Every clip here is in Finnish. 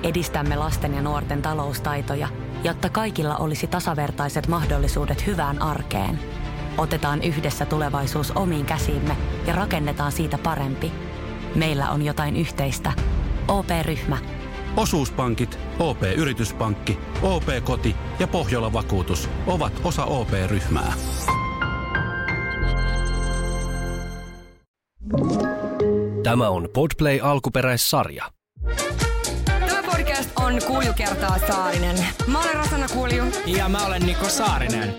Edistämme lasten ja nuorten taloustaitoja, jotta kaikilla olisi tasavertaiset mahdollisuudet hyvään arkeen. Otetaan yhdessä tulevaisuus omiin käsiimme ja rakennetaan siitä parempi. Meillä on jotain yhteistä. OP-ryhmä. Osuuspankit, OP-yrityspankki, OP-koti ja Pohjola-vakuutus ovat osa OP-ryhmää. Tämä on Podplay alkuperäissarja. Tämä podcast on Kulju kertaa Saarinen. Mä olen Rosanna Kulju. Ja mä olen Niko Saarinen.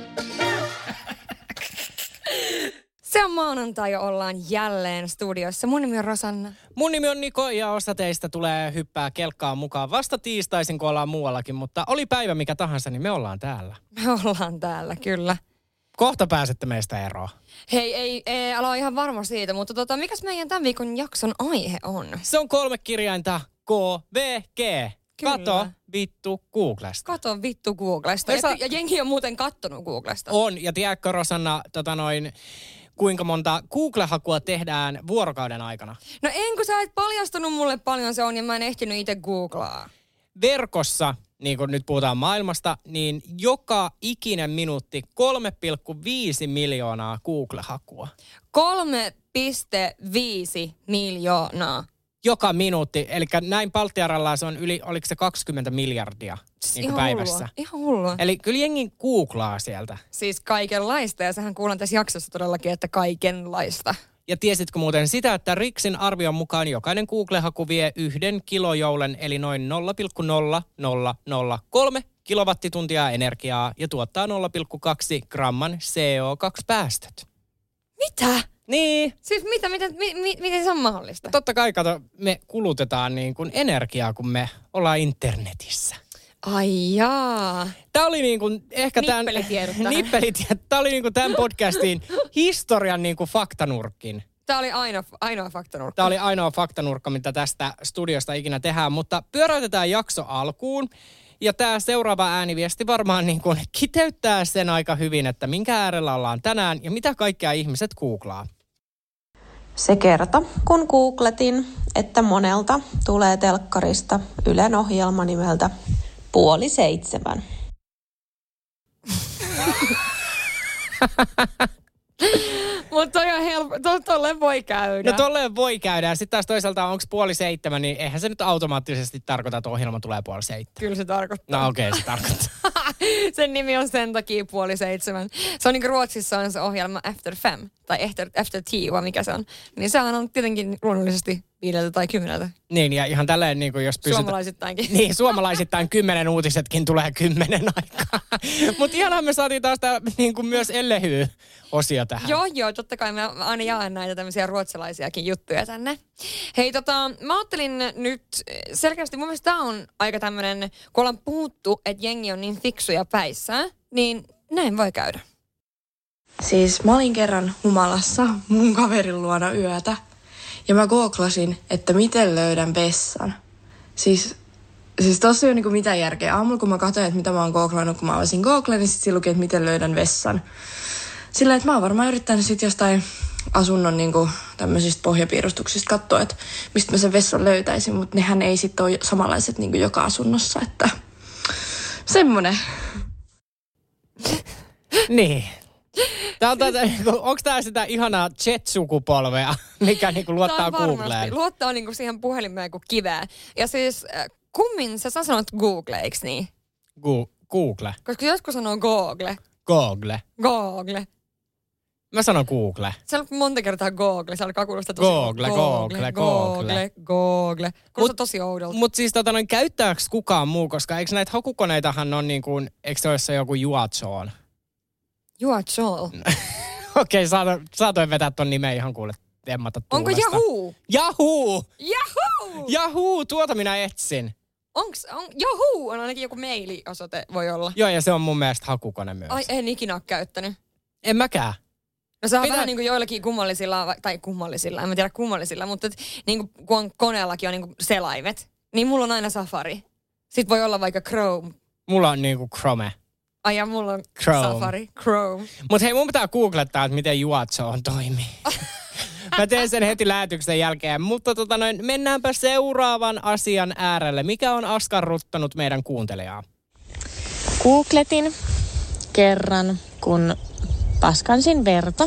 Se on maanantai ja ollaan jälleen studiossa. Mun nimi on Rosanna. Mun nimi on Niko ja osa teistä tulee hyppää kelkkaan mukaan vasta tiistaisin, kun ollaan muuallakin. Mutta oli päivä mikä tahansa, niin me ollaan täällä. Me ollaan täällä, kyllä. Kohta pääsette meistä eroon. Hei, ei ala ihan varma siitä, mutta mikäs meidän tämän viikon jakson aihe on? Se on 3 kirjainta KVG. Kyllä. Kato vittu Googlesta. Kato vittu Googlesta. Ja jengi on muuten kattonut Googlesta. On, ja tiedätkö Rosanna, kuinka monta Google-hakua tehdään vuorokauden aikana? No kun sä et paljastunut mulle paljon se on, ja mä en ehtinyt itse googlaa. Verkossa, niin kuin nyt puhutaan maailmasta, niin joka ikinen minuutti 3,5 miljoonaa Google-hakua. 3,5 miljoonaa. Joka minuutti. Eli näin Baltiaralla se on oliko se 20 miljardia niin kuin päivässä. Ihan hullua. Eli kyllä jengi googlaa sieltä. Siis kaikenlaista, ja sehän kuulen tässä jaksossa todellakin, että kaikenlaista. Ja tiesitkö muuten sitä, että Riksin arvion mukaan jokainen Google-haku vie 1 kilojoulen, eli noin 0,0003 kilowattituntia energiaa ja tuottaa 0,2 gramman CO2-päästöt. Mitä? Niin. Siis miten se on mahdollista? Totta kai, kato, me kulutetaan niin kuin energiaa, kun me ollaan internetissä. Ai jaa. Tämä oli niin kuin ehkä tämän... Nippelitiedot. Tämä oli niin kuin tämän podcastin historian niin kuin faktanurkkin. Tämä oli ainoa faktanurkka. Tämä oli ainoa faktanurkka, mitä tästä studiosta ikinä tehdään, mutta pyöräytetään jakso alkuun. Ja tämä seuraava ääniviesti varmaan niin kuin kiteyttää sen aika hyvin, että minkä äärellä ollaan tänään ja mitä kaikkea ihmiset googlaa. Se kerta, kun googletin, että monelta tulee telkkarista Ylen ohjelma nimeltä 6:30. Mutta toi on helppo, tolleen voi käydä. No tolleen voi käydä. Ja sitten taas toisaalta onko 6:30, niin eihän se nyt automaattisesti tarkoita, että ohjelma tulee 6:30. Kyllä se tarkoittaa. No okei, se tarkoittaa. Sen nimi on sen takia 6:30. Se on niin kuin Ruotsissa on se ohjelma After Fem, tai After Tea, vai mikä se on. Niin sehän on tietenkin luonnollisesti 5 tai 10. Niin, ja ihan tälleen, niin kuin jos pysytään... Suomalaisittainkin. Niin, suomalaisittain 10 uutisetkin tulee 10 aikaa. Mutta ihanaan me saatiin taas tää, niin kuin myös Ellehy-osio tähän. Joo, totta kai mä aina jaan näitä tämmöisiä ruotsalaisiakin juttuja tänne. Hei, mä ajattelin nyt selkeästi, mun mielestä tää on aika tämmönen, kun ollaan puhuttu, että jengi on niin fiksuja päissään, niin näin voi käydä. Siis mä olin kerran humalassa mun kaverin luona yötä. Ja mä googlasin, että miten löydän vessan. Siis tossa ei ole niinku mitään järkeä. Aamulla kun mä katsoin, että mitä mä oon googlannut, kun mä avasin Googlen, niin sit siinä luki, että miten löydän vessan. Sillä että mä oon varmaan yrittänyt sit jostain asunnon niinku tämmöisistä pohjapiirustuksista katsoa, että mistä mä sen vessan löytäisin. Mutta nehän ei sit ole samanlaiset niinku joka asunnossa, että semmonen. Niin. Onko tämä sitä ihanaa jet-sukupolvea, mikä niinku luottaa Googleen? Luottaa niinku siihen puhelimeen kuin kivää. Ja siis kummin sä sanot Google, eikö niin? Google. Koska joskus sanoo Google. Google. Mä sanon Google. Se on monta kertaa Google. Se alkaa kuulostaa tosi Google. Kuulostaa tosi oudolta. Mutta siis käyttääkö kukaan muu, koska eikö näitä hakukoneitahan on niin kuin, eikö se ole se joku Yuazhoon? Yuazhou. Okei, saatoin vetää ton nimen ihan kuule emmata tuulesta. Onko Yahoo? Yahoo, tuota minä etsin. Yahoo on ainakin joku mailiosoite, voi olla. Joo, ja se on mun mielestä hakukone myös. Ai, en ikinä ole käyttänyt. En mäkään. No se on vähän niin kuin joillakin kummallisilla, en mä tiedä kummallisilla, mutta niin kuin kun koneellakin on niin kuin selaimet, niin mulla on aina Safari. Sitten voi olla vaikka Chrome. Mulla on niin kuin Chrome. Ai ja mulla on Chrome. Safari, Chrome. Mutta hei, mun pitää googlettaa, että miten Yuazhoon toimii. Mä teen sen heti lähetyksen jälkeen. Mutta mennäänpä seuraavan asian äärelle. Mikä on askarruttanut meidän kuuntelijaa? Googletin kerran, kun paskansin verta.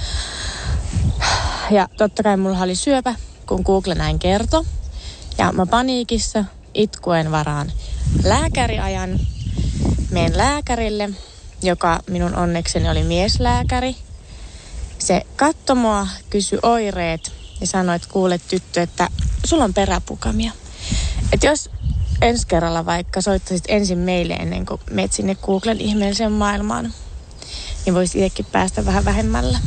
Ja totta kai mulla oli syöpä, kun Google näin kertoi. Ja mä paniikissa itkuen varaan lääkäriajan. Menen lääkärille, joka minun onnekseni oli mieslääkäri. Se katsoi mua, kysyi oireet ja sanoi, että kuule tyttö, että sulla on peräpukamia. Että jos ensi kerralla vaikka soittaisit ensin meille ennen kuin menet sinne Googlen ihmeelliseen maailmaan, niin voisi itsekin päästä vähän vähemmällä.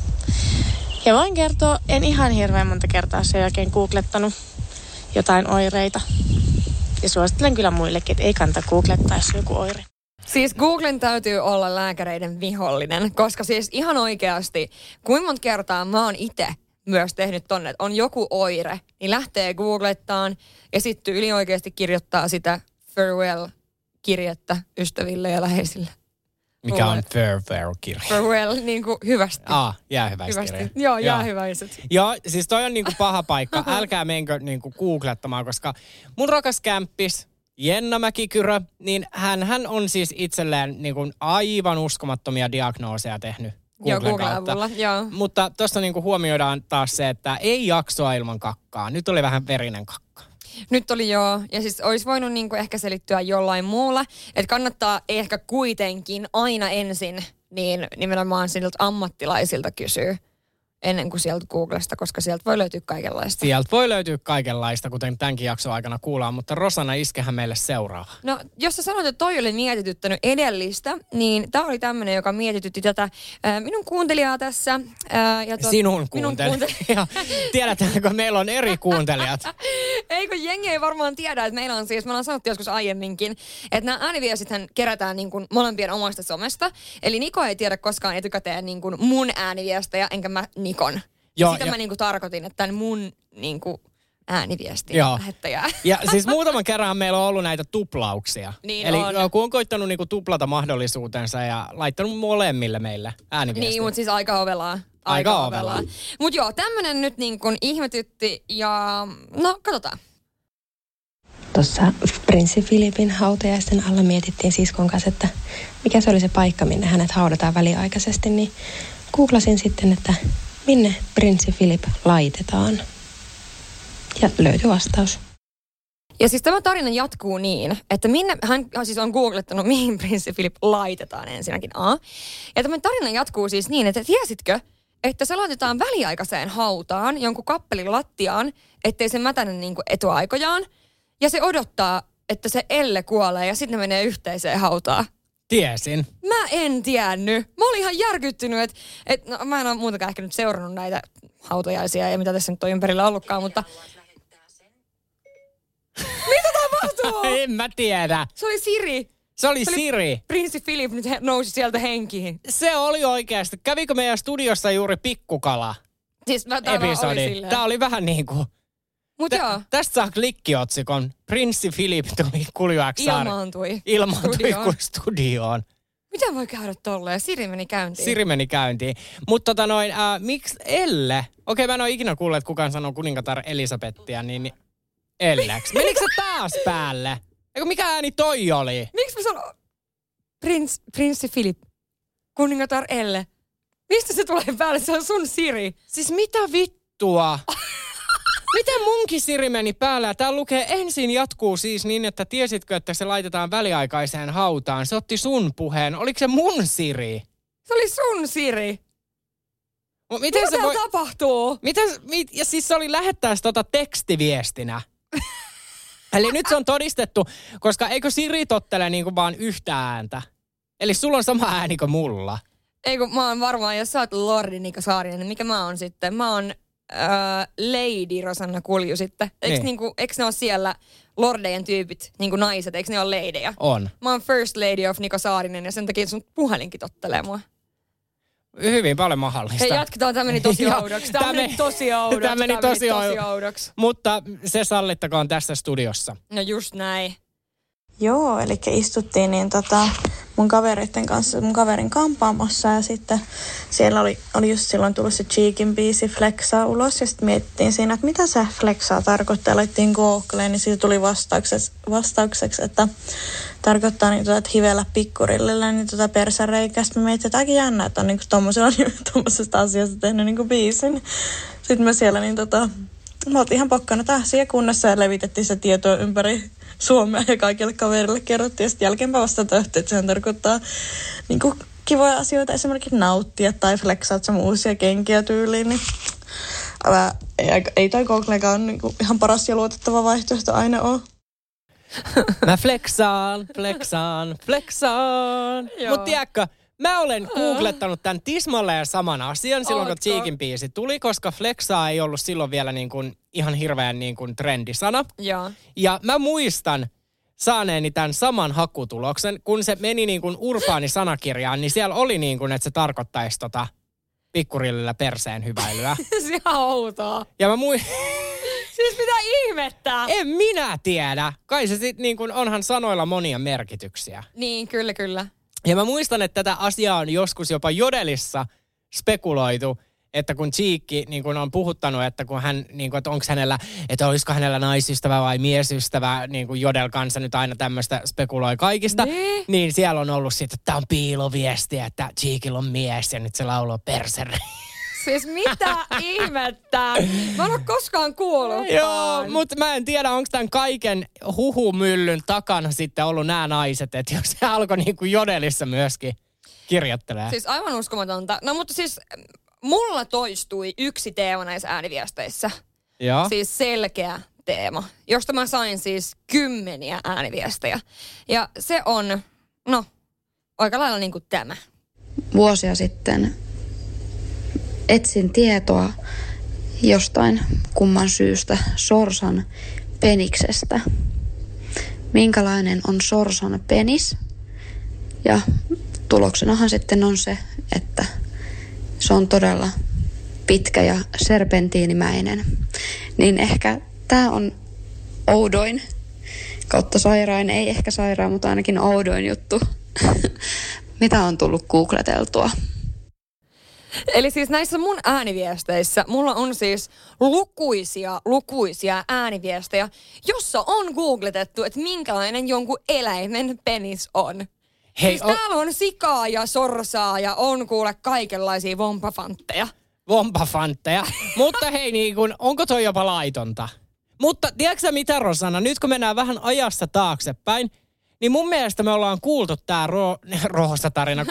Ja voin kertoa, en ihan hirveän monta kertaa sen jälkeen googlettanut jotain oireita. Ja suosittelen kyllä muillekin, että ei kannata googlettaa, jos on joku oire. Siis Googlen täytyy olla lääkäreiden vihollinen, koska siis ihan oikeasti, kuinka monta kertaa mä oon itse myös tehnyt tonne, että on joku oire, niin lähtee googlettaan ja sitten yli oikeasti kirjoittaa sitä farewell-kirjettä ystäville ja läheisille. Mikä on farewell-kirje? Farewell, niin kuin hyvästi. Jäähyväiskirje. Joo, jäähyväiset. Joo, siis toi on niinku paha paikka. Älkää menkö niinku googlettamaan, koska mun rakas kämppis, Jenna Mäkikyrö, niin hän on siis itselleen niinku aivan uskomattomia diagnooseja tehnyt Googlen kautta. Avulla, joo. Mutta tuossa niinku huomioidaan taas se, että ei jaksoa ilman kakkaa. Nyt oli vähän verinen kakka. Nyt oli joo, ja siis olisi voinut niinku ehkä selittyä jollain muulla, että kannattaa ehkä kuitenkin aina ensin niin nimenomaan siltä ammattilaisilta kysyä ennen kuin sieltä Googlesta, koska sieltä voi löytyä kaikenlaista. Sieltä voi löytyä kaikenlaista, kuten tämänkin jakson aikana kuullaan, mutta Rosanna, iskehän meille seuraava. No, jos sä sanoit, että toi oli mietityttänyt edellistä, niin tää oli tämmönen, joka mietitytti tätä minun kuuntelijaa tässä. Sinun kuuntelija. Tiedätkö, meillä on eri kuuntelijat. Eikö jengi ei varmaan tiedä, että meillä on siis, me ollaan sanottu joskus aiemminkin, että nämä ääniviestithän kerätään niin kuin molempien omasta somesta. Eli Niko ei tiedä koskaan etukäteen niin kuin mun ääniviestejä, enkä mä Nikon. Sitä mä niinku tarkoitin, että tämän mun niinku ääniviestin lähettäjää. Ja siis muutaman kerran meillä on ollut näitä tuplauksia. Niin eli on. kun on koittanut niinku tuplata mahdollisuutensa ja laittanut molemmille meille ääniviestiä. Niin, mutta siis aika ovelaa. Mutta joo, tämmönen nyt niinku ihmetytti ja no katsotaan. Tuossa prinssi Filipin hautajaisten alla mietittiin siskon kanssa, että mikä se oli se paikka, minne hänet haudataan väliaikaisesti, niin googlasin sitten, että minne prinssi Filip laitetaan. Ja löytyi vastaus. Ja siis tämä tarina jatkuu niin, että hän siis on googlettanut, mihin prinssi Filip laitetaan ensinnäkin A. Ja tämä tarina jatkuu siis niin, että tiesitkö, että se laitetaan väliaikaiseen hautaan, jonkun kappelin lattiaan, ettei se mätänä niin kuin etuaikojaan. Ja se odottaa, että se Elle kuolee ja sitten ne menee yhteiseen hautaan. Tiesin. Mä en tiennyt. Mä olin ihan järkyttynyt, että no, mä en ole muutenkaan ehkä nyt seurannut näitä hautajaisia ja mitä tässä nyt on ympärillä ollutkaan, mutta... Mitä tapahtuu? En mä tiedä. Se oli Siri. Se oli Siri. Prinssi Filip nyt nousi sieltä henkiin. Se oli oikeasti. Kävikö meidän studiossa juuri pikkukala? Siis episodi. Tää oli vähän niin kuin... Tästä saa klikkiotsikon. Prinssi Filip tuli Kulju-X Ilmaantui studioon. Miten voi käydä tolleen? Siri meni käyntiin. Mutta miksi Elle? Okei, mä en ole ikinä kuullut, että kukaan sanoo kuningatar Elisabettia, niin Elleksi. Menikö se taas päälle? Eikö mikä ääni toi oli? Miksi mä sanon prinssi Filip, kuningatar Elle? Mistä se tulee päälle? Se on sun Siri. Siis mitä vittua? Miten munkin Siri meni päällä? Tää lukee ensin jatkuu siis niin, että tiesitkö, että se laitetaan väliaikaiseen hautaan. Se otti sun puheen. Oliko se mun Siri? Se oli sun Siri. Miten se tapahtuu? Ja siis se oli lähettäessä tekstiviestinä. Eli nyt se on todistettu, koska eikö Siri tottele niinku vaan yhtä ääntä? Eli sulla on sama ääni kuin mulla. Ei kun mä oon varmaan, jos sä oot Lordi Niko Saarinen, niin mikä mä oon sitten? Mä oon Lady Rosanna Kulju sitten. Eikö ne ole siellä lordejen tyypit, niinku naiset, eikö ne ole ladyja? On. Mä oon First Lady of Niko Saarinen ja sen takia sun puhelinkin tottelee mua. Hyvin paljon mahdollista. Hei, jatketaan. Tämä meni tosi oudoksi. Tämä meni tosi oudoksi. Mutta se sallittakoon tässä studiossa. No just näin. Joo, eli istuttiin, niin mun kavereiden kanssa, mun kaverin kampaamassa ja sitten siellä oli just silloin tullut se Cheekin biisi Flexaa ulos ja sitten mietittiin siinä, että mitä se Flexaa tarkoittaa. Laittiin Googleen, niin siitä tuli vastaukseksi, että tarkoittaa niin että hivellä pikkurillillä niin persäreikää. Sitten me mietittiin, että aika jännä, että on niin tuommoisesta asiasta tehnyt niin biisin. Sitten me siellä me oltiin ihan pokkana siihen kunnossa ja levitettiin se tietoa ympäri Suomea ja kaikille kaverille kerrottiin. Ja sitten jälkeenpäin vasta töhti, että sehän tarkoittaa niin kuin kivoja asioita, esimerkiksi nauttia tai flexaat sun uusia kenkiä tyyliin. Niin ei toi Googlekaan niin kuin ihan paras ja luotettava vaihtoehto aina ole. Mä flexaan. Mut tiedätkö, mä olen googlettanut tämän tismalleen saman asian silloin, kun Cheekin biisi tuli, koska flexaa ei ollut silloin vielä niin kuin ihan hirveän niin kuin trendisana. Ja mä muistan saaneeni tämän saman hakutuloksen, kun se meni niin kuin urbaani-sanakirjaan, niin siellä oli niin kuin, että se tarkoittaisi pikkurillillä perseen hyväilyä. Se on ihan outoa. Ja mä Siis mitä ihmettä? En minä tiedä. Kai se sitten niin kuin onhan sanoilla monia merkityksiä. Niin, kyllä. Ja mä muistan, että tätä asiaa on joskus jopa Jodelissa spekuloitu, että kun Cheekki niin kun on puhuttanut, että kun hän, niin kun, että onko hänellä, että olisiko hänellä naisystävä vai miesystävä, niin kuin Jodel kanssa nyt aina tämmöistä spekuloi kaikista, niin siellä on ollut sitten, että tämä on piiloviestiä, että Cheekillä on mies ja nyt se laulaa persere. Siis mitä ihmettä? Mä en ole koskaan kuullut. Joo, mutta mä en tiedä, onko tämän kaiken huhumyllyn takana sitten ollut nämä naiset, että jos se alkoi niin kuin Jodelissa myöskin kirjoittelee. Siis aivan uskomatonta. No mutta siis mulla toistui yksi teema näissä ääniviesteissä. Joo. Siis selkeä teema, josta mä sain siis 10 ääniviestejä. Ja se on, aika lailla niin kuin tämä. Vuosia sitten etsin tietoa jostain kumman syystä sorsan peniksestä. Minkälainen on sorsan penis? Ja tuloksenahan sitten on se, että se on todella pitkä ja serpentiinimäinen. Niin ehkä tämä on oudoin kautta sairain, ei ehkä sairaan, mutta ainakin oudoin juttu, mitä on tullut googleteltua. Eli siis näissä mun ääniviesteissä mulla on siis lukuisia ääniviestejä, jossa on googletettu, että minkälainen jonkun eläimen penis on. Hei, siis täällä on sikaa ja sorsaa ja on kuule kaikenlaisia vompafantteja. Mutta hei, niin kun, onko toi jopa laitonta? Mutta tiedätkö mitä, Rosanna, nyt kun mennään vähän ajassa taaksepäin, niin mun mielestä me ollaan kuultu tää sorsatarina.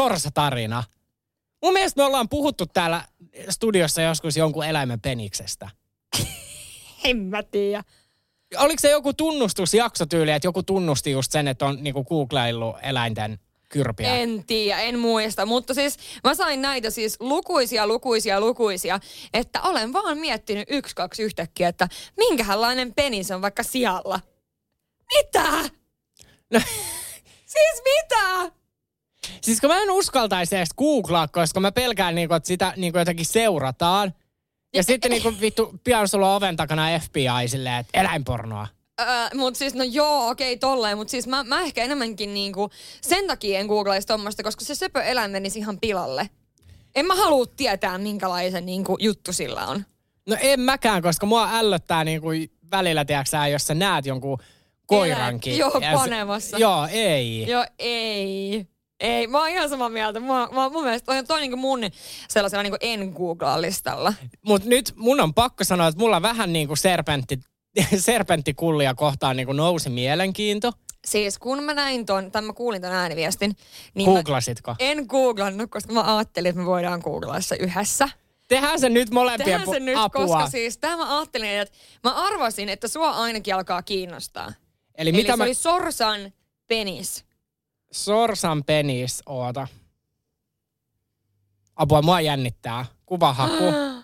Mun mielestä me ollaan puhuttu täällä studiossa joskus jonkun eläimen peniksestä. En mä tiedä. Oliko se joku tunnustusjaksotyyli, että joku tunnusti just sen, että on niinku googlaillut eläinten kyrpiä? En tiedä, en muista. Mutta siis mä sain näitä siis lukuisia, että olen vaan miettinyt 1-2 yhtäkkiä, että minkälainen penis on vaikka sialla. Mitä? No. Siis mitä? Siis kun mä en uskaltaisi edes googlaa, koska mä pelkään, että sitä jotenkin seurataan. Ja sitten pian sulla on oven takana FBI silleen, että eläinpornoa. Mutta siis okei, tolleen. Mutta siis mä ehkä enemmänkin sen takia en googlaisi tommoista, koska se söpö eläin menisi ihan pilalle. En mä halua tietää, minkälaisen juttu sillä on. No en mäkään, koska mua ällöttää välillä, tiedätkö, jos sä näet jonkun koirankin. Joo, panemassa. Joo, ei. Joo, ei. Ei, mä oon ihan samaa mieltä. Mun mielestä toi mun sellaisella en googlaa listalla. Mut nyt mun on pakko sanoa, että mulla vähän serpenttikullia kohtaan nousi mielenkiinto. Siis kun mä näin mä kuulin ton ääniviestin. Niin Googlasitko? En googlannut, koska mä ajattelin, että me voidaan googlaa se yhdessä. Tehdään se nyt molempien apua. Koska siis mä ajattelin, että mä arvasin, että sua ainakin alkaa kiinnostaa. Eli se oli sorsan penis. Sorsan penis, oota. Apua, mua jännittää. Kuvahaku.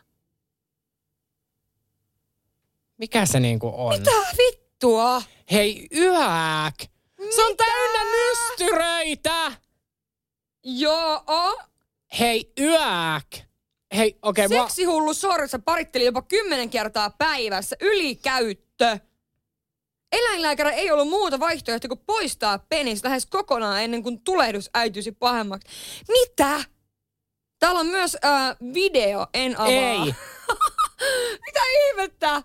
Mikä se on? Mitä vittua? Hei, yäk! Se on täynnä nystyröitä! Joo. Hei, yäk! Hei, okei. Seksihullu sorsa paritteli jopa 10 kertaa päivässä. Ylikäyttö. Eläinlääkäri ei ollut muuta vaihtoehtoa kuin poistaa penis lähes kokonaan ennen kuin tulehdus äityisi pahemmaksi. Mitä? Täällä on myös video, en avaa. Ei. Mitä ihmettä?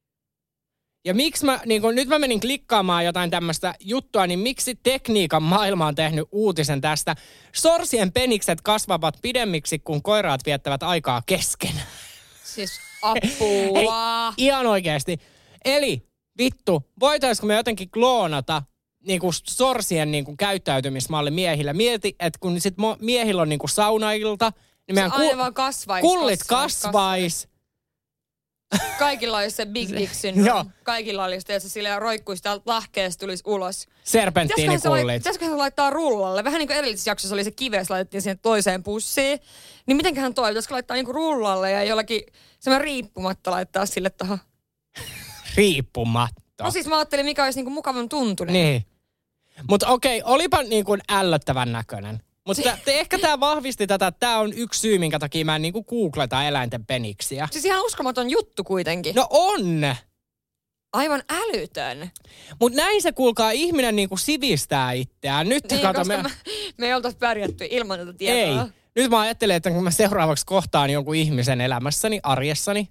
Ja miksi nyt mä menin klikkaamaan jotain tämmöistä juttua, niin miksi tekniikan maailma on tehnyt uutisen tästä? Sorsien penikset kasvavat pidemmiksi, kun koiraat viettävät aikaa kesken. Siis apua. Hei, ihan oikeasti. Eli vittu, voitaisiko me jotenkin kloonata niinku sorsien niinku käyttäytymismalli miehillä? Mieti, että kun sit miehillä on niinku saunailta, niin meidän kullit kasvais. Kaikilla olisi se Big Dick syndrome. Kaikilla olisi, että se silleen roikkuisi täältä lahkeesta tulisi ulos. Serpenttiinikullit. Pitäisiköhän se laittaa rullalle? Vähän niin kuin edellisessä jaksossa oli se kives, laitettiin siihen toiseen pussiin. Niin mitenköhän toi? Pitäisikö laittaa niinku rullalle ja jollakin semmoinen riippumatta laittaa sille tohon? Riippumatta. No siis mä ajattelin, mikä olisi niinku mukavan tuntunen. Niin. Mutta okei, olipa niinku ällöttävän näköinen. Mutta ehkä tämä vahvisti tätä, että tämä on yksi syy, minkä takia mä en niinku googleta eläinten peniksiä. Siis ihan uskomaton juttu kuitenkin. No on! Aivan älytön. Mutta näin se kuulkaa ihminen niinku sivistää itseään. Nyt niin, kato, me ei oltaisi pärjätty ilman tätä tietoa. Ei. Nyt mä ajattelen, että kun mä seuraavaksi kohtaan jonkun ihmisen elämässäni, arjessani,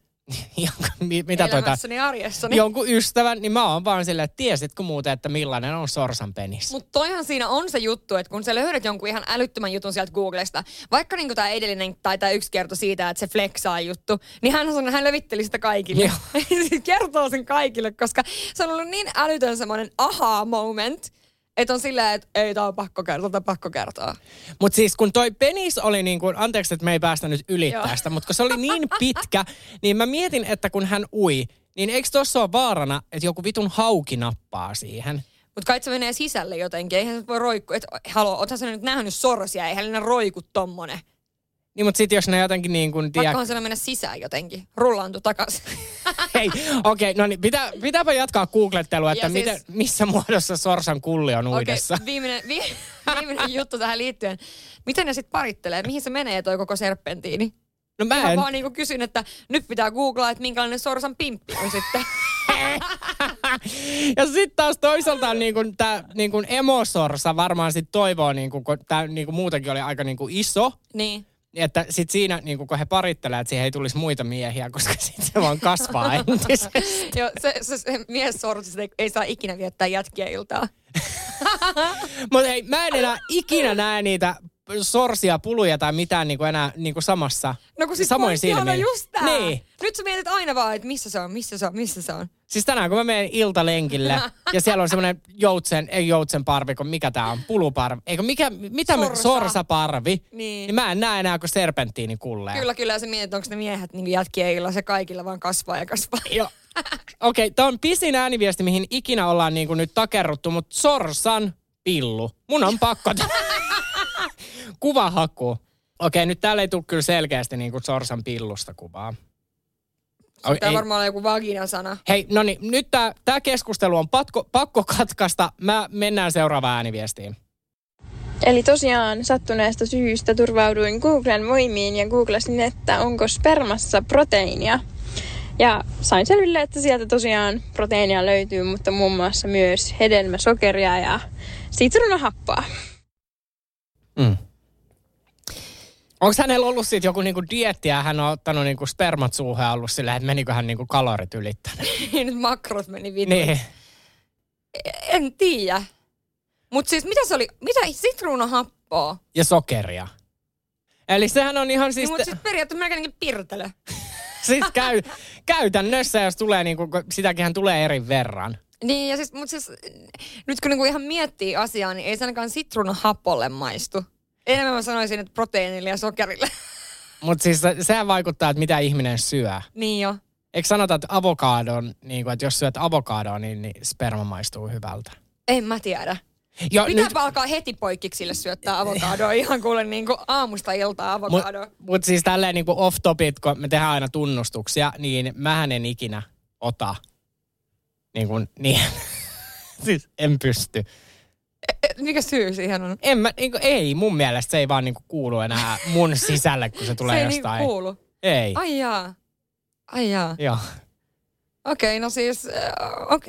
elämässäni, arjessani. Jonkun ystävän, niin mä oon vaan silleen, että tiesitkö muuten, että millainen on sorsan penis? Mutta toihan siinä on se juttu, että kun sä löydät jonkun ihan älyttömän jutun sieltä Googlesta, vaikka niinku tää edellinen tai tää yksi kertoi siitä, että se flexaa juttu, niin hän levitteli sitä kaikille. Kertoo sen kaikille, koska se on ollut niin älytön semmoinen aha moment, että on silleen, että ei, tää on pakko kertoa. Mutta siis kun toi penis oli niin kuin, anteeksi, että me ei päästä nyt ylittää sitä, mutta kun se oli niin pitkä, niin mä mietin, että kun hän ui, niin eikö tossa ole vaarana, että joku vitun hauki nappaa siihen? Mutta kai se menee sisälle jotenkin, eihän se voi roikkua. Oothan sä nyt nähnyt sorsia, eihän ne roiku tommonen. Niin, mutta sitten jos ne jotenkin niin kuin... Pakkohan se mennä sisään jotenkin, rullaantu takaisin. Hei, okei, no niin, pitääpä jatkaa googlettelua, että siis, missä muodossa sorsan kulli on uidessa. Okei, viimeinen juttu tähän liittyen. Miten ne sitten parittelee? Mihin se menee toi koko serpentiini? No mä ihan vaan niinku kysyn, että nyt pitää googlaa, että minkälainen sorsan pimppi on sitten. Ja sitten taas toisaalta tää emosorsa varmaan sit toivoo, kun tää muutenkin oli aika iso. Niin. Että sit siinä, kun he parittelee, että siihen ei tulisi muita miehiä, koska sit se vaan kasvaa entisesti. Joo, se mies sortsista ei saa ikinä viettää jätkiä iltaa. Mutta hei, mä en enää ikinä näe niitä sorsia, puluja tai mitään enää samassa. No kun siis samoin silmin. Just tää. Niin. Nyt sä mietit aina vaan, että missä se on. Siis tänään kun mä menen iltalenkille ja siellä on semmoinen joutsenparvi, kun mikä tää on, puluparvi. Eikö sorsaparvi. Niin mä en näe enää kuin serpenttiini kulleen. Kyllä, sä mietit, onko ne miehet jätkiä illalla, se kaikilla vaan kasvaa ja kasvaa. Joo. Okei, tää on pisin ääniviesti, mihin ikinä ollaan nyt takerruttu, mutta sorsan pillu. Mun on pakko. Kuvahaku. Okei, nyt täällä ei tule kyllä selkeästi sorsan pillusta kuvaa. Tämä varmaan on joku vagina-sana. Hei, no niin, nyt tää keskustelu on pakko katkaista. Mennään seuraavaan ääniviestiin. Eli tosiaan sattuneesta syystä turvauduin Googlen voimiin ja googlasin, että onko spermassa proteiinia. Ja sain selville, että sieltä tosiaan proteiinia löytyy, mutta muun muassa myös hedelmäsokeria ja sitruunahappoa. Onko hänellä ollut sitten joku dieetti ja hän on ottanut spermat suuhun ja ollut silleen, että menikö hän kalorit ylittänyt? Nyt makrot meni vituun. Niin. En tiedä. Mutta siis mitä se oli? Mitä sitruunahappoa? Ja sokeria. Eli sehän on ihan siis... Mutta siis periaatteessa melkein pirtelö. Siis käytännössä, jos tulee sitäkinhän tulee eri verran. Niin, ja siis, mutta siis nyt kun ihan miettii asiaa, niin ei se ainakaan sitruunahapolle maistu. Enemmän mä sanoisin, että proteiinille ja sokerille. Mutta siis sehän vaikuttaa, että mitä ihminen syö. Niin jo. Eikö sanota, että avokadon, että jos syöt avokadoa, niin sperma maistuu hyvältä? En mä tiedä. Pitääpä alkaa heti poikkiksille syöttää avokadoa. Ihan kuule aamusta iltaa avokadoa. Mutta siis tälleen off-topic, kun me tehdään aina tunnustuksia, niin mähän en ikinä ota. Niin. Siis en pysty. Mikä syy siihen on? Ei, mun mielestä se ei vaan kuulu enää mun sisälle, kun se tulee jostain. Se ei kuulu? Ei. Ai jaa. Joo. Okei, no siis, okei.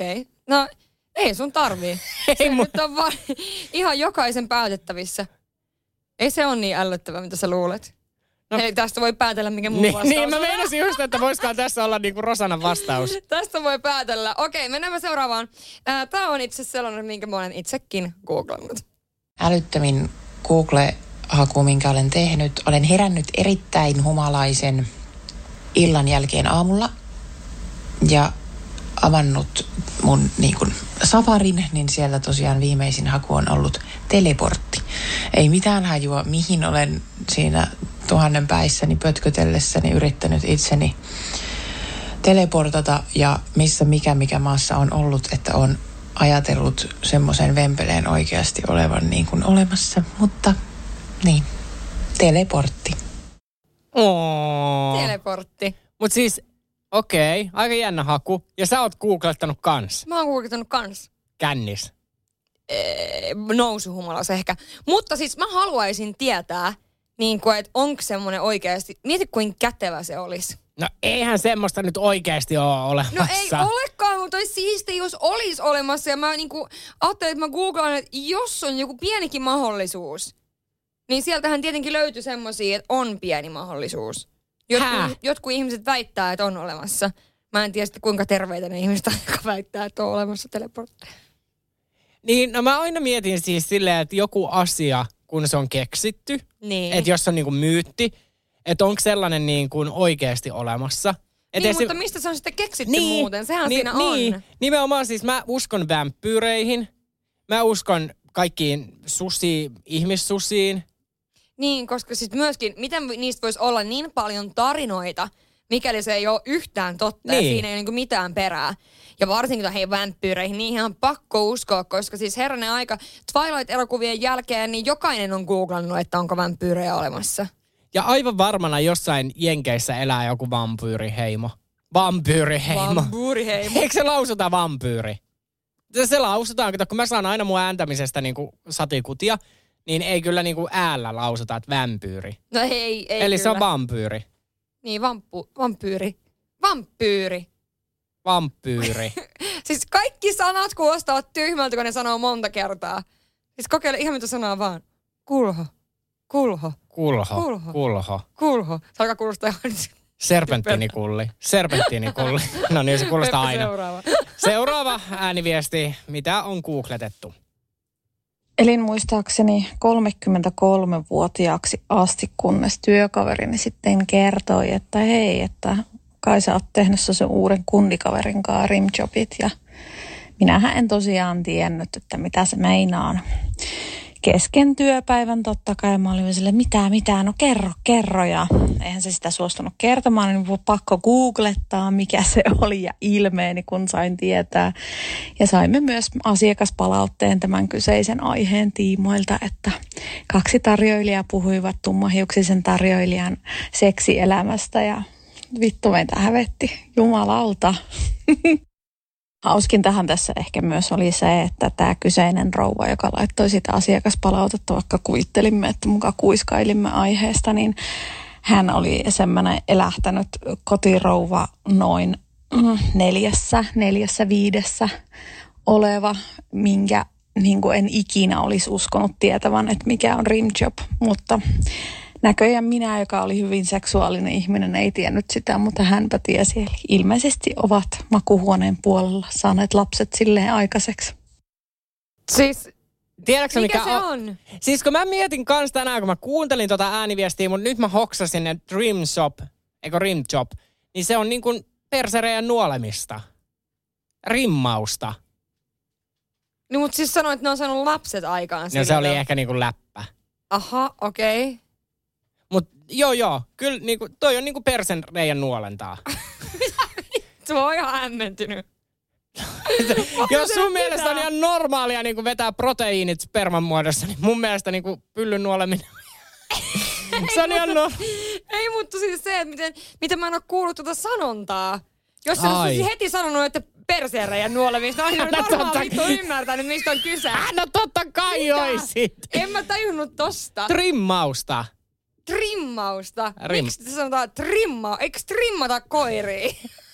No, ei sun tarvii. Nyt on vaan ihan jokaisen päätettävissä. Ei se ole niin ällöttävä, mitä sä luulet. No. Eli tästä voi päätellä, mikä muu vastaus niin, mä meinasin just, että voisikaan tässä olla niinku Rosanan vastaus. Tästä voi päätellä. Okei, mennään seuraavaan. Tää on itse sellainen, minkä mä olen itsekin googlannut. Älyttömin Google-haku, minkä olen tehnyt. Olen herännyt erittäin humalaisen illan jälkeen aamulla ja avannut mun niin kuin Safarin, niin siellä tosiaan viimeisin haku on ollut teleportti. Ei mitään hajua, mihin olen siinä 1000 päissäni pötkötellessäni yrittänyt itseni teleportata ja mikä maassa on ollut, että on ajatellut semmoisen vempeleen oikeasti olevan niin kuin olemassa, mutta niin, teleportti. Teleportti. Mut siis, okei, aika jännä haku. Ja sä oot googlettanut kans. Mä oon googlettanut kans. Kännis. Nousuhumalas ehkä. Mutta siis mä haluaisin tietää, niin kuin, että onko semmoinen oikeasti, mieti kuin kätevä se olisi. No eihän semmoista nyt oikeasti ole olemassa. No ei olekaan, mutta olisi siistiä, jos olisi olemassa. Ja mä niinku ajattelin, että mä googlaan, että jos on joku pienikin mahdollisuus, niin sieltähän tietenkin löytyy semmosia, että on pieni mahdollisuus. Jotkut ihmiset väittää, että on olemassa. Mä en tiedä sitten, kuinka terveitä ne ihmiset, jotka väittää, että on olemassa teleportti. Niin, no mä aina mietin siis silleen, että joku asia, kun se on keksitty, niin. Että jos on niinku myytti, että onko sellainen niin kuin oikeasti olemassa. Niin, mutta mistä se on sitten keksitty muuten? Sehän siinä on. Niin, nimenomaan siis mä uskon vampyyreihin. Mä uskon kaikkiin ihmissusiin. Niin, koska sitten myöskin, miten niistä voisi olla niin paljon tarinoita, mikäli se ei ole yhtään totta ja siinä ei ole niinku mitään perää. Ja varsinkin vampyyreihin, niihin on pakko uskoa, koska siis herranen aika Twilight-elokuvien jälkeen, niin jokainen on googlannut, että onko vampyyrejä olemassa. Ja aivan varmana jossain Jenkeissä elää joku vampyyriheimo. Vampyyriheimo. Eikö se lausuta vampyyri? Se lausutaan, kun mä saan aina mun ääntämisestä niinku satikutia, niin ei kyllä niinku äällä lausuta, että vampyyri. No ei eli kyllä. Se on vampyyri. Niin, vampyyri. Vampyyri. Vampyyri. Siis kaikki sanat kuulostavat tyhmältä, kun ne sanoo monta kertaa. Siis kokeile ihan mitä sanaa vaan. Kulho. Kulho. Kulho. Kulho. Kulho. Kulho. Se alkaa kuulostaa ihan... Serpenttiinikulli. Serpenttiinikulli. No niin, se kuulostaa aina. Seuraava ääniviesti. Mitä on googletettu? Elin muistaakseni 33-vuotiaaksi asti, kunnes työkaverini sitten kertoi, että hei, että kai sä oot tehnyt sen uuden kundikaverin kanssa rimjobit. Ja minähän en tosiaan tiennyt, että mitä se meinaa. Kesken työpäivän totta kai mä olin sille, mitä, no kerro. Ja eihän se sitä suostunut kertomaan, niin pakko googlettaa, mikä se oli ja ilmeeni, kun sain tietää. Ja saimme myös asiakaspalautteen tämän kyseisen aiheen tiimoilta, että 2 tarjoilijaa puhuivat tummahiuksisen tarjoilijan seksielämästä ja vittu meitä hävetti, jumalauta. Hauskintahan tässä ehkä myös oli se, että tämä kyseinen rouva, joka laittoi sitä asiakaspalautetta, vaikka kuvittelimme, että muka kuiskailimme aiheesta, niin hän oli semmoinen elähtänyt kotirouva noin 4-5 oleva, minkä niin kuin en ikinä olisi uskonut tietävän, että mikä on rimjob, mutta näköjään minä, joka oli hyvin seksuaalinen ihminen, ei tiennyt sitä, mutta hänpä tiesi. Eli ilmeisesti ovat makuuhuoneen puolella saaneet lapset silleen aikaiseksi. Siis, tiedätkö mikä se on? Siis kun mä mietin kans tänään, kun mä kuuntelin tota ääniviestiä, mutta nyt mä hoksasin, että rimjob, niin se on niin kuin persereijän nuolemista. Rimmausta. No mutta siis sanoit, että ne on saanut lapset aikaan. No se oli ehkä niin kuin läppä. Aha, okei. Okay. Mut joo, kyllä niinku, toi on niinku persen reijän nuolentaa. Se on ihan hämmentynyt. Jos sun mielestä on ihan normaalia niinku vetää proteiinit sperman muodossa, niin mun mielestä niinku pyllyn nuoleminen. Se on ihan Ei, mutta siis se, että miten mä en ole kuullut tuota sanontaa. Jos sä olisi heti sanonut, että perseen reijän nuolemista, niin on varmaan vittu ymmärtänyt, mistä on kyse. No totta kai oisit. En mä tajunnut tosta. Trimmausta. Miksi te sanotaan trimmaa? Eikö trimmata koiria?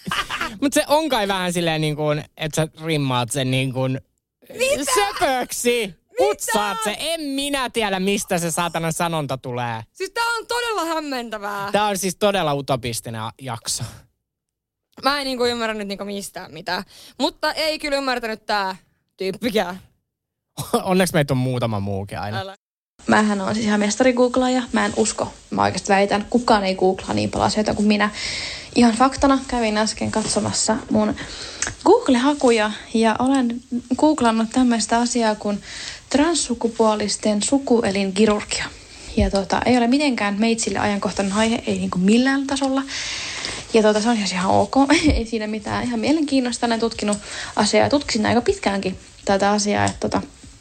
Mutta se on kai vähän silleen niin kuin, että sä rimmaat sen niin kuin söpöksi. Putsaat se. En minä tiedä, mistä se saatanan sanonta tulee. Siis tää on todella hämmentävää. Tää on siis todella utopistinen jakso. Mä en niinku ymmärrä nyt niinku mistään mitään. Mutta ei kyllä ymmärtänyt tää tyyppikään. Onneksi meitä on muutama muukin aina. Mähän on siis ihan mestari googlaaja. Mä en usko. Mä oikeasti väitän, kukaan ei googlaa niin paljon asioita kuin minä. Ihan faktana kävin äsken katsomassa mun Google-hakuja ja olen googlannut tämmöistä asiaa kuin transsukupuolisten sukuelinkirurgia. Ja ei ole mitenkään meitsille ajankohtainen aihe, ei niinku millään tasolla. Ja se on ihan ok, ei siinä mitään. Ihan mielenkiinnosta olen tutkinut asiaa ja tutkisin aika pitkäänkin tätä asiaa. Että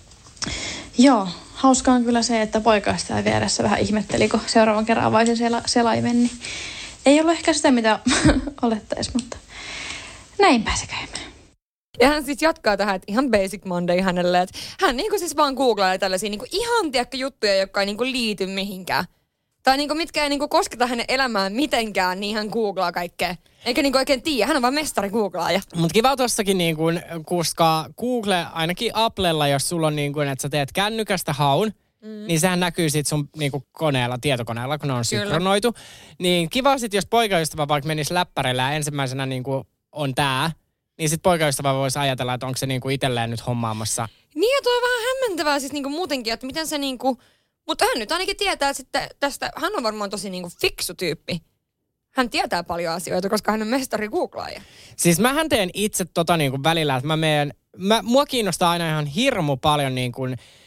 joo, hauskaa on kyllä se, että poikaista vieressä vähän ihmetteli, kun seuraavan kerran avaisin selaimen. Niin ei ollut ehkä sitä, mitä olettaisi, mutta näin pääsi käymään. Ja hän siis jatkaa tähän, että ihan basic Monday hänelle, että hän niinku siis vaan googlaa tällaisia niinku ihan tiedäkö juttuja, jotka ei niinku liity mihinkään. Tai niinku mitkä ei niinku kosketa hänen elämään mitenkään, niin hän googlaa kaikkea. Eikä niinku oikein tiedä, hän on vaan mestari googlaaja. Mutta kiva tossakin niinku, koska Google, ainakin Applella, jos sulla on niinku, että sä teet kännykästä haun, niin sehän näkyy sit sun niinku koneella, tietokoneella, kun ne on synkronoitu. Niin kiva sit, jos poikaystävä vaikka menisi läppärillä ja ensimmäisenä niinku on tää, niin sit poikaystävä voisi ajatella, että onko se niinku itselleen nyt hommaamassa. Niin ja toi on vähän hämmentävää siis niinku muutenkin, että miten se niinku... Mutta hän nyt ainakin tietää, että sitten tästä, hän on varmaan tosi niinku fiksu tyyppi. Hän tietää paljon asioita, koska hän on mestari googlaaja. Siis mähän teen itse niinku välillä, että mua kiinnostaa aina ihan hirmu paljon niinku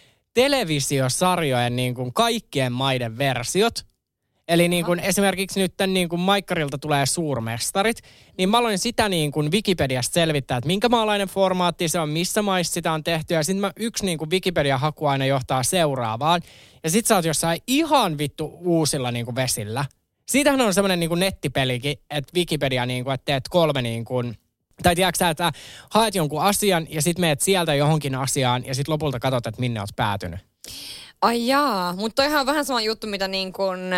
televisiosarjojen niinku kaikkien maiden versiot. Eli niin kuin esimerkiksi nyt niin kuin Maikkarilta tulee Suurmestarit, niin mä aloin sitä niin kuin Wikipediasta selvittää, että minkä maalainen formaatti se on, missä maissa sitä on tehty. Ja sitten yksi niin kuin Wikipedia-haku aina johtaa seuraavaan. Ja sit sä oot jossain ihan vittu uusilla niin kuin vesillä. Siitähän on semmoinen niin kuin nettipelikin, että Wikipedia, niin kuin, että teet 3 niin kuin... Tai tiedätkö sä, että haet jonkun asian ja sit meet sieltä johonkin asiaan ja sit lopulta katsot, että minne oot päätynyt. Ai jaa, mutta toihan on vähän sama juttu, mitä niin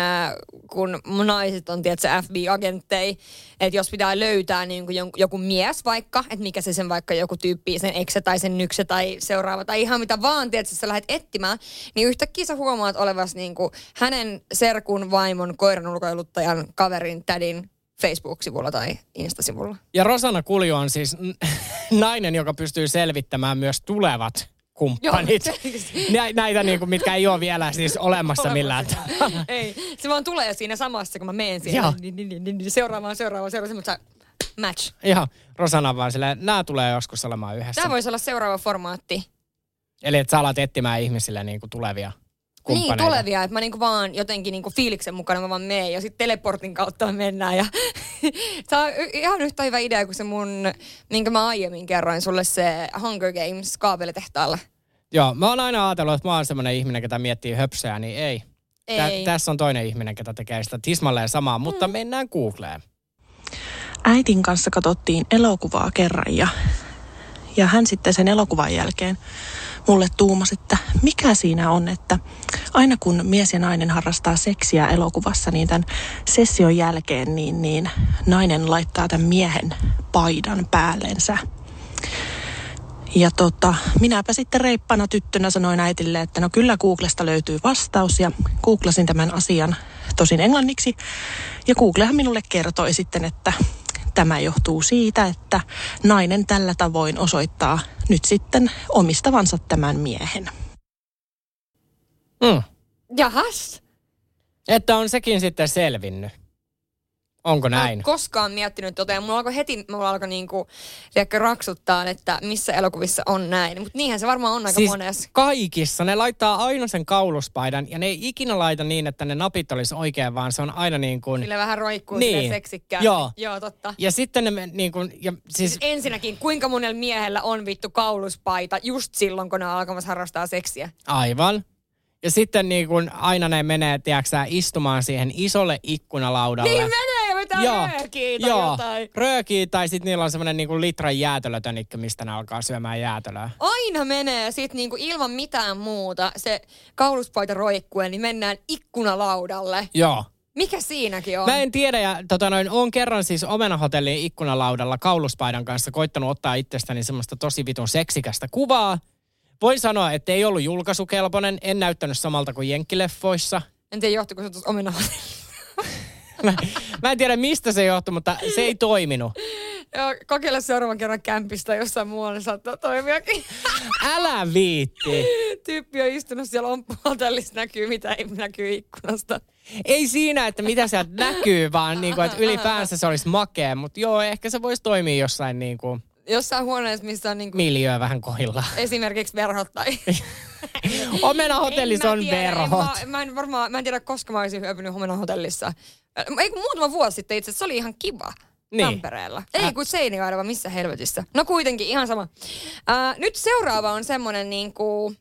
kun naiset on, tiedätkö, FBI-agentteja, että jos pitää löytää niin kuin joku mies vaikka, että mikä se sen vaikka joku tyyppi, sen eksä tai sen nyksä tai seuraava tai ihan mitä vaan, tiedätkö, sä lähdet etsimään, niin yhtäkkiä sä huomaat olevasi niin kuin hänen serkun, vaimon, koiranulkoiluttajan, kaverin, tädin Facebook-sivulla tai Insta-sivulla. Ja Rosanna Kulju on siis nainen, joka pystyy selvittämään myös tulevat kumppanit. Näitä niinku, mitkä ei ole vielä siis olemassa millään. Ei, se vaan tulee siinä samassa, kun mä menen siihen. Niin, seuraavaan, mutta match. Ihan, Rosanna vaan silleen, nämä tulee joskus olemaan yhdessä. Tämä voisi olla seuraava formaatti. Eli että sä alat etsimään ihmisille niinku tulevia kumppaneita. Niin, tulevia, että mä niinku vaan jotenkin niinku fiiliksen mukana mä vaan menen ja sitten teleportin kautta mennään. Ja se on ihan yhtä hyvä idea kuin se minkä mä aiemmin kerroin sulle, se Hunger Games kaapelitehtaalla. Joo, mä oon aina ajatellut, että mä oon semmoinen ihminen, ketä miettii höpsöä, niin ei. Tässä on toinen ihminen, ketä tekee sitä tismalleen samaa, mutta mennään Googleen. Äitin kanssa katsottiin elokuvaa kerran ja hän sitten sen elokuvan jälkeen mulle tuumasi, että mikä siinä on, että aina kun mies ja nainen harrastaa seksiä elokuvassa, niin tämän session jälkeen niin nainen laittaa tämän miehen paidan päällensä. Ja minäpä sitten reippana tyttönä sanoin äitille, että no kyllä Googlesta löytyy vastaus ja googlasin tämän asian tosin englanniksi. Ja Googlehan minulle kertoi sitten, että tämä johtuu siitä, että nainen tällä tavoin osoittaa nyt sitten omistavansa tämän miehen. Jahas. Että on sekin sitten selvinnyt. Onko näin? Mä koskaan miettinyt ja mulla alkoi niinku, raksuttaa, että missä elokuvissa on näin. Mutta niinhän se varmaan on aika siis monessa. Kaikissa. Ne laittaa aina sen kauluspaidan ja ne ei ikinä laita niin, että ne napit olisi oikein, vaan se on aina niin kuin... Sille vähän roikkuu niin seksikkäästi. Joo, totta. Ja sitten ne niin kuin... Ja siis ensinnäkin, kuinka monella miehellä on vittu kauluspaita just silloin, kun ne on alkamassa harrastaa seksiä? Aivan. Ja sitten niin kuin aina ne menee, tiedätkö istumaan siihen isolle ikkunalaudalle. Niin menee, mitä röökiä tai jotain. Röökiä tai sitten niillä on semmoinen niinku litran jäätelötönikkö, mistä ne alkaa syömään jäätelöä. Aina menee sitten niinku ilman mitään muuta se kauluspaita roikkuen, niin mennään ikkunalaudalle. Joo. Mikä siinäkin on? Mä en tiedä, ja oon kerran siis Omenahotellin ikkunalaudalla kauluspaidan kanssa koittanut ottaa itsestäni semmoista tosi vitun seksikästä kuvaa. Voin sanoa, että ei ollut julkaisukelpoinen, en näyttänyt samalta kuin jenkkileffoissa. En tiedä, johtuiko se tuossa Omenahotellilla. Mä en tiedä, mistä se johtui, mutta se ei toiminut. Joo, kokeile seuraavan kerran kämpistä jossain muualla, niin saattaa toimiakin. Älä viitti. Tyyppi on istunut siellä hotellissa, näkyy ikkunasta. Ei siinä, että mitä sieltä näkyy, vaan niin kuin, että ylipäänsä se olisi makea. Mutta joo, ehkä se voisi toimia jossain niin kuin... Jossain huoneessa, missä on niin kuin... miljöö vähän kohdillaan. Esimerkiksi verhot tai... Omenahotellissa on verhot. Mä en tiedä, koska mä olisin hyöpynyt Omenahotellissa. Muutama vuosi sitten itse asiassa, se oli ihan kiva. Niin. Tampereella. Ei kun Seinäjoella, vaan missä helvetissä. No kuitenkin, ihan sama. Nyt seuraava on semmonen niinku...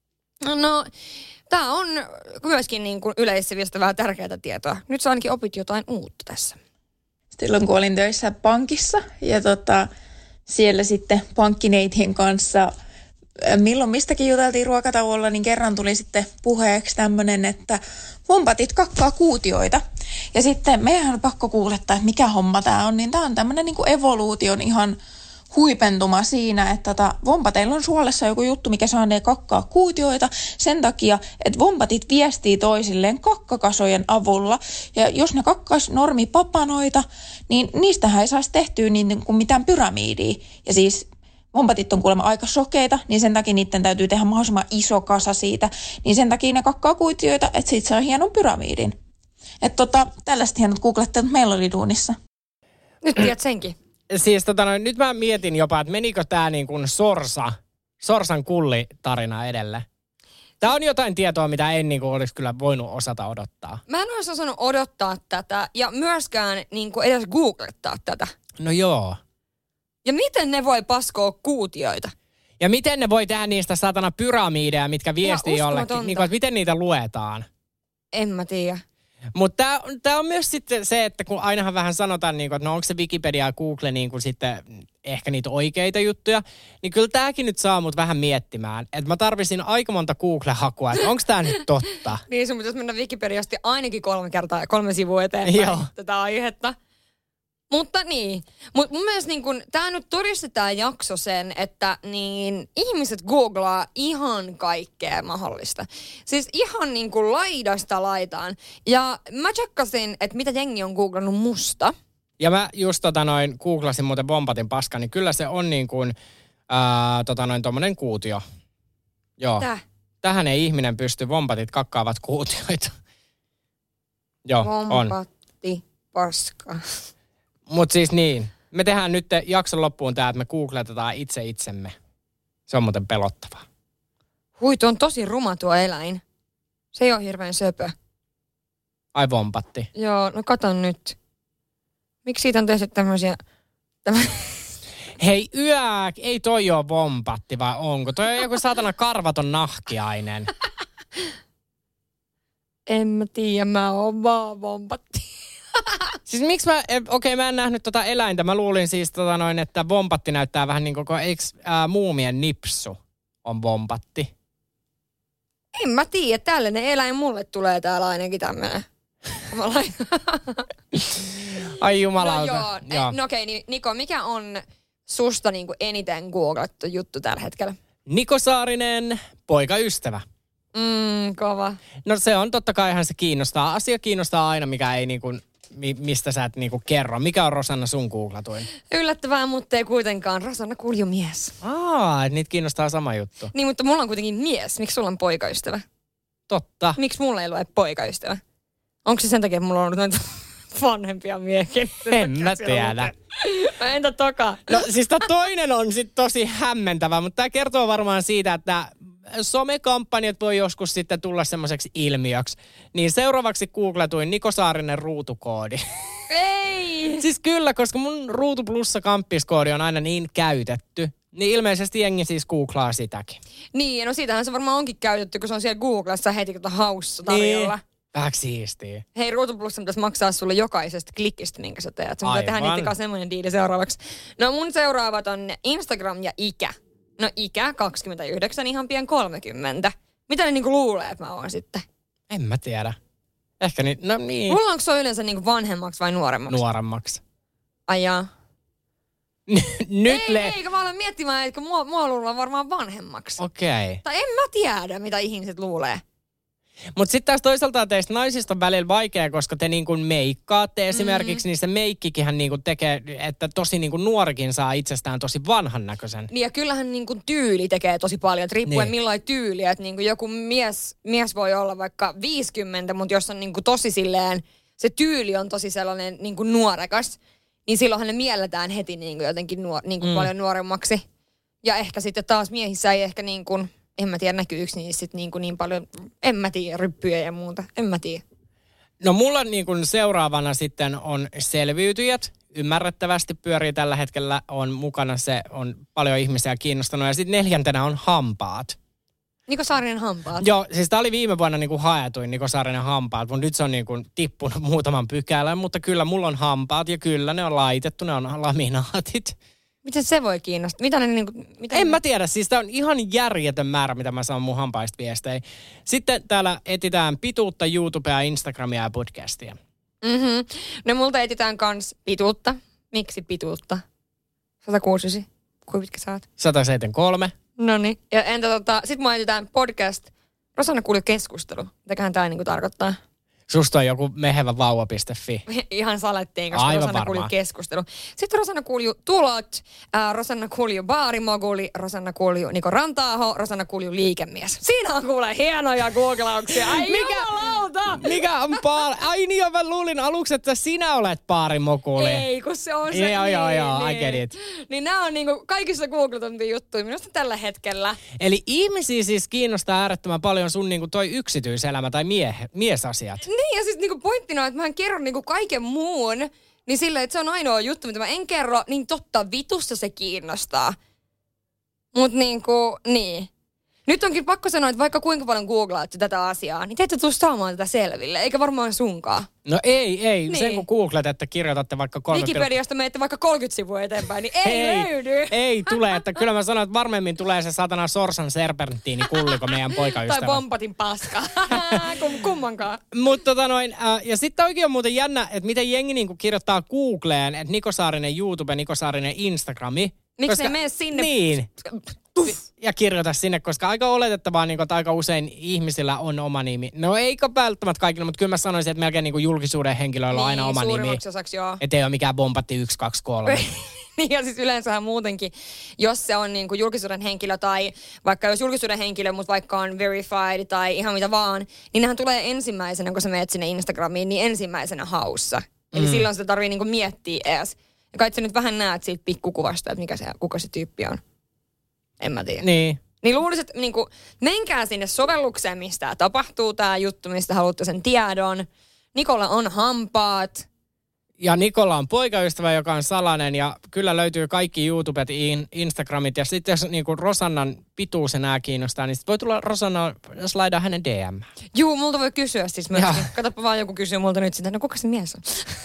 No, tää on myöskin niinku yleissivistävää vähän tärkeää tietoa. Nyt sä ainakin opit jotain uutta tässä. Silloin kun olin töissä pankissa ja siellä sitten pankkineitien kanssa milloin mistäkin juteltiin ruokatauolla, niin kerran tuli sitten puheeksi tämmöinen, että vompatit kakkaa kuutioita. Ja sitten meidän on pakko kuulettaa, että mikä homma tämä on, niin tämä on tämmöinen niin kuin evoluution ihan huipentuma siinä, että vompateilla on suolessa joku juttu, mikä saa ne kakkaa kuutioita sen takia, että vompatit viestii toisilleen kakkakasojen avulla. Ja jos ne kakkaisi normipapanoita, niin niistähän ei saisi tehtyä niin kuin mitään pyramidia. Ja siis vompatit on kuulemma aika sokeita, niin sen takia niiden täytyy tehdä mahdollisimman iso kasa siitä. Niin sen takia ne kakkaa kuutioita, että siitä saa hienon pyramidin. Että tällaiset hienot googlettelut meillä oli duunissa. Nyt tiedät senkin. Siis nyt mä mietin jopa, että menikö tää niin kuin Sorsan kullitarina edelle. Tää on jotain tietoa, mitä en niin kuin olisi kyllä voinut osata odottaa. Mä en olisi osannut odottaa tätä ja myöskään niin kuin edes googlettaa tätä. No joo. Ja miten ne voi paskoa kuutioita? Ja miten ne voi tehdä niistä satana pyramideja, mitkä viestii jollekin? Niin kuin, että miten niitä luetaan? En mä tiedä. Mutta tämä on myös sitten se, että kun ainahan vähän sanotaan, niin kuin, että no onko se Wikipedia ja Google niin kuin sitten ehkä niitä oikeita juttuja, niin kyllä tämäkin nyt saa mut vähän miettimään. Että mä tarvisin aika monta Google-hakua, että onko tämä nyt totta? Niin sun pitäisi mennä Wikipediasta ainakin 3 sivua eteenpäin tätä aihetta. Mutta niin. Mutta mun mielestä niin kun, tää nyt todistetaan jakso sen, että niin ihmiset googlaa ihan kaikkea mahdollista. Siis ihan niin kuin laidasta laitaan. Ja mä tsekkasin, että mitä jengi on googlannut musta. Ja mä just googlasin muuten vompatin paska, niin kyllä se on niin kuin tommonen kuutio. Joo. Tähän ei ihminen pysty, vompatit kakkaavat kuutioita. Joo, vompatti paska. Mutta siis niin, me tehdään nyt jakson loppuun tää, että me googletetaan itse itsemme. Se on muuten pelottavaa. Hui, tuo on tosi ruma tuo eläin. Se ei ole hirveän söpö. Ai vompatti. Joo, no kato nyt. Miksi siitä on tehty tämmöisiä... Hei ei toi oo vompatti vai onko? Toi on joku saatana karvaton nahkiainen. En mä tiedä, mä oon vaan vompatti. Siis miksi mä en nähnyt tota eläintä. Mä luulin siis että vompatti näyttää vähän niin kuin, eikö muumien nipsu on vompatti? En mä tiedä, tällainen eläin mulle tulee täällä ainakin tämmönen. Ai jumalauta. No joo. No okei, niin Niko, mikä on susta niin kuin eniten googlattu juttu tällä hetkellä? Niko Saarinen, poikaystävä. Kova. No se on totta kai ihan se kiinnostaa. Asia kiinnostaa aina, mikä ei niin kuin, mistä sä et niin kuin kerro. Mikä on Rosanna sun googlatuin? Yllättävää, mutta ei kuitenkaan. Rosanna Kulju-mies. Että niitä kiinnostaa sama juttu. Niin, mutta mulla on kuitenkin mies. Miksi sulla on poikaystävä? Totta. Miksi mulla ei ole poikaystävä? Onko se sen takia, että mulla on ollut noita vanhempia miehiä? En mä tiedä. Entä toka? No siis toinen on sit tosi hämmentävä, mutta tää kertoo varmaan siitä, että somekampanjat voi joskus sitten tulla semmoiseksi ilmiöksi. Niin seuraavaksi googletuin Niko Saarinen ruutukoodi. Ei! Siis kyllä, koska mun Ruutu Plussa -kamppiskoodi on aina niin käytetty. Niin ilmeisesti jengi siis googlaa sitäkin. Niin, no siitähän se varmaan onkin käytetty, kun se on siellä Googlessa heti haussa tarjolla. Niin. Vähän siistiä. Hei, Ruutu Plussa pitäisi maksaa sulle jokaisesta klikistä, minkä sä teet. Sun pitää tehdä niiden kanssa semmoinen diili seuraavaksi. No mun seuraavat on Instagram ja ikä. No ikä 29, ihan pian 30. Mitä ne niinku luulee, että mä oon sitten? En mä tiedä. Ehkä niin, no niin. Luullaanko se yleensä niinku vanhemmaksi vai nuoremmaksi? Nuoremmaksi. Ai jaa. Nyt Eikä mä olen miettimään, että mua luullaan varmaan vanhemmaksi. Okei. Tai en mä tiedä, mitä ihmiset luulee. Mutta sitten taas toisaalta teistä naisista on välillä vaikea, koska te niin kuin meikkaatte esimerkiksi, niin se meikkikinhän niin kuin tekee, että tosi niin kuin nuorikin saa itsestään tosi vanhan näköisen. Niin ja kyllähän niin kuin tyyli tekee tosi paljon, että riippuen niin. Millainen tyyli, että niin kuin joku mies voi olla vaikka 50, mutta jos on niin kuin tosi silleen, se tyyli on tosi sellainen niin kuin nuorekas, niin silloinhan ne mielletään heti niin kuin jotenkin paljon nuoremmaksi. Ja ehkä sitten taas miehissä ei ehkä niin kuin, en mä tiedä, näkyykö niissä sit niin paljon, en mä tiedä, ryppyjä ja muuta, en mä tiedä. No mulla niin kuin seuraavana sitten on selviytyjät. Ymmärrettävästi pyörii tällä hetkellä, on mukana se, on paljon ihmisiä kiinnostanut. Ja sitten 4. on hampaat. Niko Saarinen hampaat? Joo, siis tää oli viime vuonna niin kuin haetuin Niko Saarinen hampaat, mutta nyt se on niin kuin tippunut muutaman pykälän. Mutta kyllä mulla on hampaat ja kyllä ne on laitettu, ne on laminaatit. Miten se voi kiinnostaa? Mitä ne niinku... Mä tiedä, siis tää on ihan järjetön määrä, mitä mä saan mun hampaista viestejä. Sitten täällä etitään pituutta, YouTubea, Instagramia ja podcastia. No multa etitään kans pituutta. Miksi pituutta? 169. Kuinka pitkä sä oot? 173. Noniin. Ja entä sit mua etitään podcast. Rosanna kuuli keskustelu. Mitäköhän tää niinku tarkoittaa? Susta on joku mehevä.vauva.fi. Ihan salettiin, koska aivan Rosanna kuuli keskustelu. Sitten Rosanna kuuli tulot, Rosanna kuuli baarimoguli, Rosanna kuuli Niko Ranta-aho, Rosanna kuuli liikemies. Siinä on kuule hienoja googlauksia. Ai jumalauta! Mikä on Ai niin, mä luulin aluksi, että sinä olet baarimoguli. Ei, kun se on se. Joo, I get it. Niin nämä on niinku kaikissa googletumpia juttuja minusta tällä hetkellä. Eli ihmisiä siis kiinnostaa äärettömän paljon sun niinku toi yksityiselämä tai miesasiat. Niin, ja siis niinku pointtina on, että mä en kerro niinku kaiken muun, niin silleen, että se on ainoa juttu, mitä mä en kerro, niin totta vitussa se kiinnostaa. Mut niinku, niin. Nyt onkin pakko sanoa, että vaikka kuinka paljon googlaatte tätä asiaa, niin te ette tule saamaan tätä selville, eikä varmaan sunkaan. No ei. Niin. Sen kun googlet, että kirjoitatte vaikka 3... Wikipediasta menette vaikka 30 sivua eteenpäin, niin ei löydy. Ei tule, että kyllä mä sanon, että varmemmin tulee se satana Sorsan serpenttiini kulliko meidän poikaystävä. Tai Bompatin paska. Kummankaan. Mutta ja sitten oikein on muuten jännä, että miten jengi niinku kirjoittaa Googleen, että Niko Saarinen YouTube, Niko Saarinen Instagrami. Miksi ne mene sinne? Niin. Ja kirjoita sinne, koska aika oletettavaa, niin että aika usein ihmisillä on oma nimi. No eikä välttämättä kaikilla, mutta kyllä mä sanoisin, että melkein niin julkisuuden henkilöillä on aina oma nimi. Osaksi, joo. Että ei ole mikään Bompatti 1, 2, 3. Niin ja siis yleensähän muutenkin, jos se on niin kuin julkisuuden henkilö tai vaikka jos julkisuuden henkilö, mutta vaikka on verified tai ihan mitä vaan, niin nehän tulee ensimmäisenä, kun sä menet sinne Instagramiin, niin ensimmäisenä haussa. Eli silloin sitä tarvii niin kuin miettiä edes. Ja kai sä nyt vähän näet siitä pikkukuvasta, että kuka se tyyppi on. En mä tiedä. Niin. Niin luulisin, että niinku, menkää sinne sovellukseen, mistä tapahtuu tää juttu, mistä haluatte sen tiedon. Nikolla on hampaat. Ja Nikolla on poikaystävä, joka on salainen ja kyllä löytyy kaikki YouTubet, Instagramit. Ja sitten jos niinku Rosannan pituus enää kiinnostaa, niin sitten voi tulla Rosanna, jos laidaan hänen DM. Juu, multa voi kysyä siis myöskin. Katsoppa vaan joku kysyy multa nyt sitä, no kuka se mies on?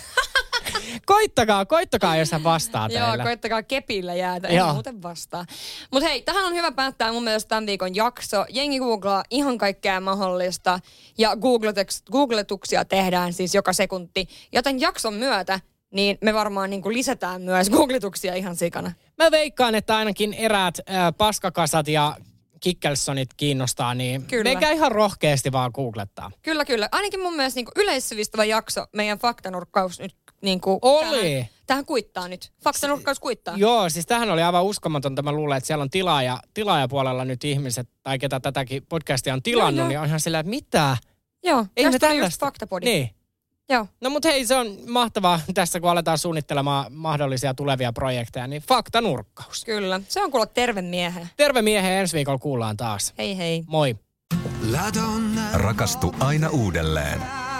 Koittakaa, jos hän vastaa teille. Joo, koittakaa kepillä jäätä, ei muuten vastaa. Mutta hei, tähän on hyvä päättää mun mielestä tämän viikon jakso. Jengi googlaa ihan kaikkea mahdollista ja googletuksia tehdään siis joka sekunti. Ja tämän jakson myötä, niin me varmaan niin kuin lisätään myös googletuksia ihan sikana. Mä veikkaan, että ainakin eräät paskakasat ja Kikkelsonit kiinnostaa, niin menkää ihan rohkeasti vaan googlettaa. Kyllä. Ainakin mun mielestä niin kuin yleissivistävä jakso, meidän faktanurkkaus nyt niin kuin oli. Tähän kuittaa nyt. Faktanurkkaus kuittaa. Joo, siis tähän oli aivan uskomatonta. Mä luulen, että siellä on tilaajapuolella nyt ihmiset, tai ketä tätäkin podcastia on tilannut, niin on ihan sillä, että mitä? Joo, ei tästä oli just faktapodi. Niin. Joo. No mut hei, se on mahtavaa tässä, kun aletaan suunnittelemaan mahdollisia tulevia projekteja, niin faktanurkkaus. Kyllä, se on kuulla terve miehen. Terve miehen, ensi viikolla kuullaan taas. Hei. Moi. Rakastu aina uudelleen.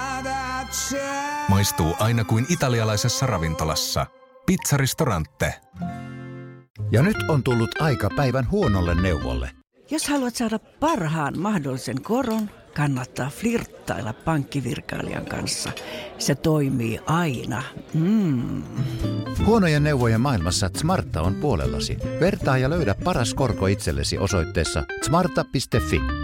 Maistuu aina kuin italialaisessa ravintolassa. Pizzaristorante. Ja nyt on tullut aika päivän huonolle neuvolle. Jos haluat saada parhaan mahdollisen koron, kannattaa flirttailla pankkivirkailijan kanssa. Se toimii aina. Huonojen neuvojen maailmassa Smarta on puolellasi. Vertaa ja löydä paras korko itsellesi osoitteessa smarta.fi.